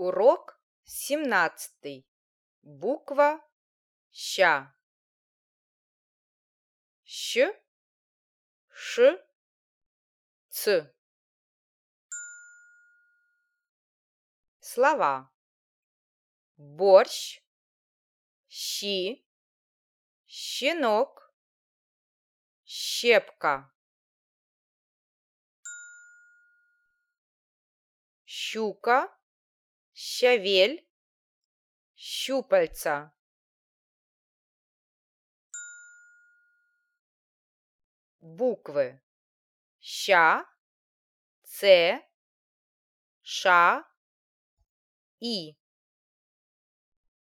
Урок 17. Буква Ща. Щ, Ш, Ц. Слова: борщ, щи, щенок, щепка. Щука, щавель, щупальца. Буквы Ща, Ц, Ша, И.